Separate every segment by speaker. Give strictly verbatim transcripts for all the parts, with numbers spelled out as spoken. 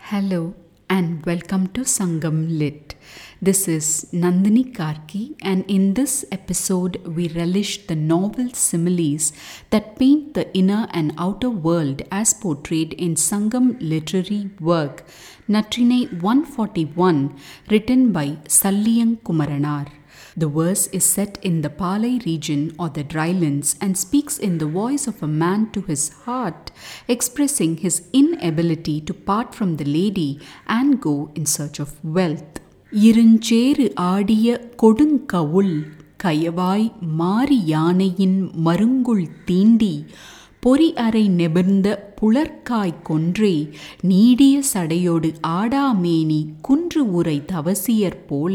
Speaker 1: Hello and welcome to Sangam Lit. This is Nandini Karki, and in this episode we relish the novel similes that paint the inner and outer world as portrayed in Sangam literary work Natrinai one forty-one, written by Salliyang Kumaranar. The verse is set in the Palai region or the drylands and speaks in the voice of a man to his heart, expressing his inability to part from the lady and go in search of wealth. இருஞ்சேறு ஆடிய கொடுங்கவுள் கயவாய் மாரி யானையின் மருங்குள் தீண்டி பொறி அறை நெபிர்ந்த புலர்க்காய் கொன்றே நீடிய சடையோடு ஆடாமேனி குன்று உரை தவசியர் போல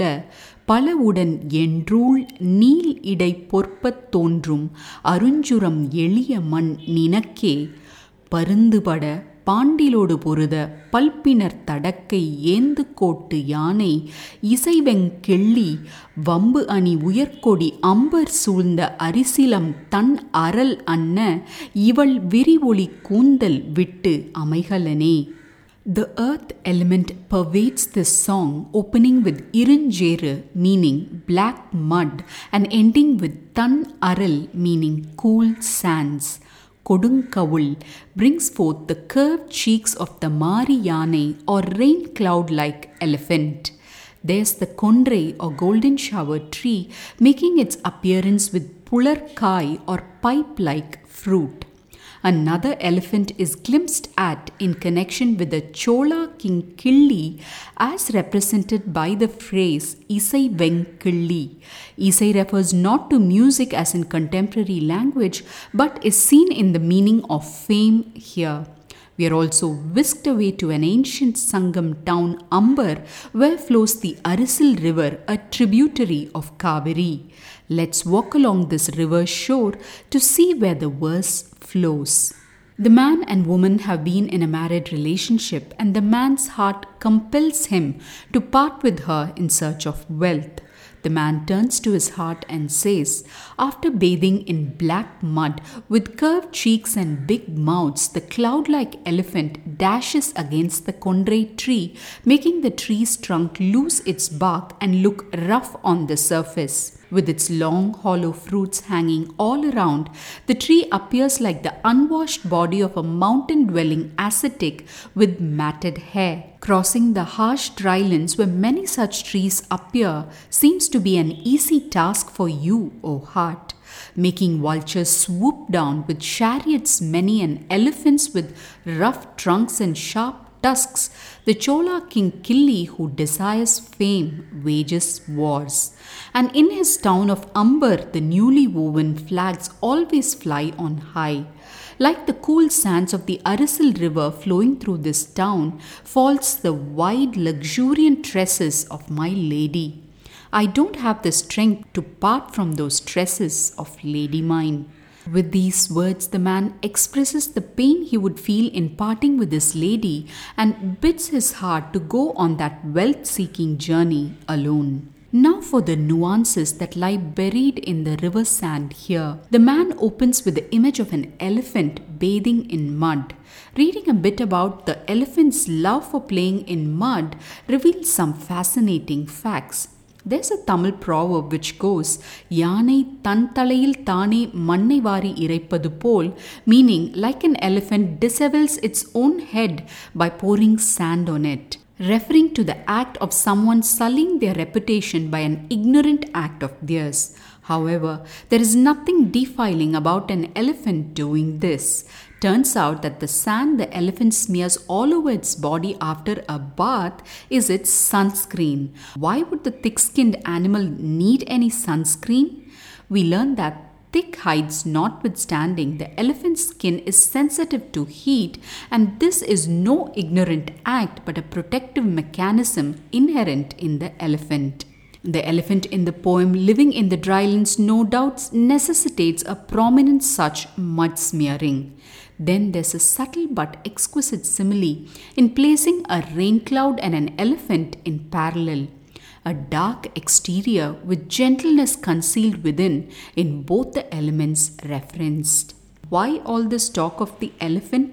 Speaker 1: பலவுடன் என்றூள் நீல் இடை பொற்பத் தோன்றும் அருஞ்சுரம் எளிய மண் நினக்கே பருந்துபட பாண்டிலோடு பொருத பல்பினர் தடக்கை ஏந்து கோட்டு யானை இசைவெங் கிள்ளி வம்பு அணி உயர்கொடி அம்பர் சூழ்ந்த அரிசிலம் தன் அரல் அன்ன இவள் விரிவொளி கூந்தல் விட்டு அமைகலனே. The earth element pervades this song, opening with Irinjeru, meaning black mud, and ending with Tan Aral, meaning cool sands. Kodunkavul brings forth the curved cheeks of the Mari Yane or rain cloud-like elephant. There's the Kondre or golden shower tree making its appearance with Pular Kai or pipe-like fruit. Another elephant is glimpsed at in connection with the Chola king Killi as represented by the phrase Isai Veng Killi. Isai refers not to music as in contemporary language but is seen in the meaning of fame here. We are also whisked away to an ancient Sangam town Ambar where flows the Arisil river, a tributary of Kaveri. Let's walk along this river shore to see where the verse flows. The man and woman have been in a married relationship, and the man's heart compels him to part with her in search of wealth. The man turns to his heart and says, after bathing in black mud with curved cheeks and big mouths, the cloud-like elephant dashes against the Kondre tree, making the tree's trunk lose its bark and look rough on the surface. With its long, hollow fruits hanging all around, the tree appears like the unwashed body of a mountain-dwelling ascetic with matted hair. Crossing the harsh drylands where many such trees appear seems to be an easy task for you, O heart. Making vultures swoop down with chariots many and elephants with rough trunks and sharp tusks, the Chola king Killi, who desires fame, wages wars. And in his town of Ambar, the newly woven flags always fly on high. Like the cool sands of the Arisil river flowing through this town, falls the wide, luxuriant tresses of my lady. I don't have the strength to part from those tresses of lady mine. With these words, the man expresses the pain he would feel in parting with his lady and bids his heart to go on that wealth-seeking journey alone. Now for the nuances that lie buried in the river sand here. The man opens with the image of an elephant bathing in mud. Reading a bit about the elephant's love for playing in mud reveals some fascinating facts. There's a Tamil proverb which goes, Yanai tan talayil thane mannai vari iraipadu pol, meaning like an elephant disavels its own head by pouring sand on it, referring to the act of someone sullying their reputation by an ignorant act of theirs. However, there is nothing defiling about an elephant doing this. Turns out that the sand the elephant smears all over its body after a bath is its sunscreen. Why would the thick-skinned animal need any sunscreen? We learn that thick hides notwithstanding, the elephant's skin is sensitive to heat, and this is no ignorant act but a protective mechanism inherent in the elephant. The elephant in the poem living in the drylands no doubt necessitates a prominent such mud smearing. Then there's a subtle but exquisite simile in placing a rain cloud and an elephant in parallel. A dark exterior with gentleness concealed within in both the elements referenced. Why all this talk of the elephant?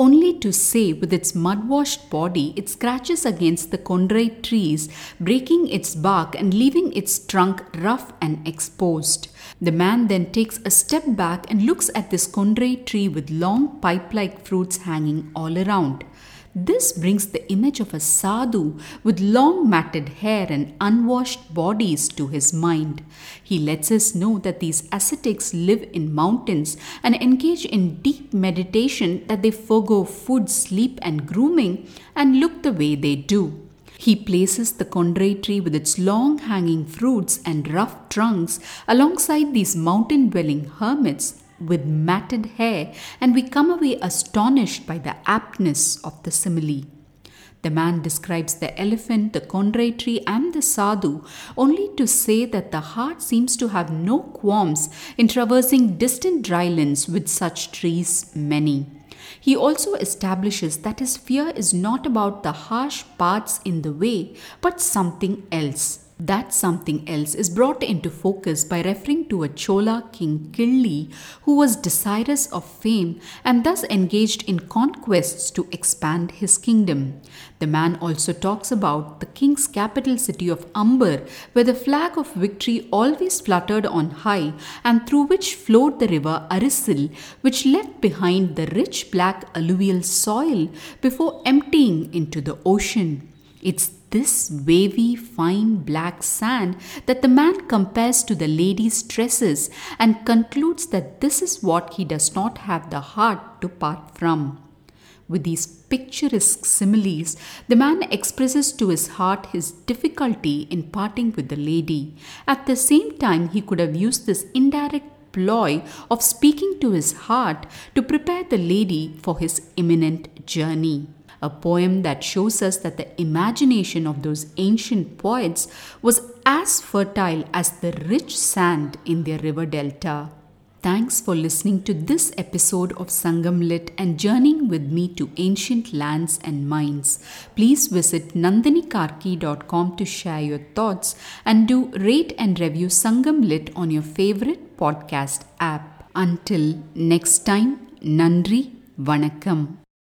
Speaker 1: only to say with its mud-washed body it scratches against the Kondrai trees, breaking its bark and leaving its trunk rough and exposed. The man then takes a step back and looks at this Kondrai tree with long pipe-like fruits hanging all around. This brings the image of a sadhu with long matted hair and unwashed bodies to his mind. He lets us know that these ascetics live in mountains and engage in deep meditation, that they forego food, sleep and grooming and look the way they do. He places the Kondrai tree with its long hanging fruits and rough trunks alongside these mountain-dwelling hermits with matted hair, and we come away astonished by the aptness of the simile. The man describes the elephant, the Kondrai tree and the sadhu only to say that the heart seems to have no qualms in traversing distant drylands with such trees many. He also establishes that his fear is not about the harsh paths in the way, but something else. That something else is brought into focus by referring to a Chola king Killi who was desirous of fame and thus engaged in conquests to expand his kingdom. The man also talks about the king's capital city of Amber, where the flag of victory always fluttered on high and through which flowed the river Arisil, which left behind the rich black alluvial soil before emptying into the ocean. It's this wavy, fine black sand that the man compares to the lady's tresses and concludes that this is what he does not have the heart to part from. With these picturesque similes, the man expresses to his heart his difficulty in parting with the lady. At the same time, he could have used this indirect ploy of speaking to his heart to prepare the lady for his imminent journey. A poem that shows us that the imagination of those ancient poets was as fertile as the rich sand in their river delta. Thanks for listening to this episode of Sangam Lit and journeying with me to ancient lands and minds. Please visit nandini karki dot com to share your thoughts and do rate and review Sangam Lit on your favorite podcast app. Until next time, Nandri, Vanakkam.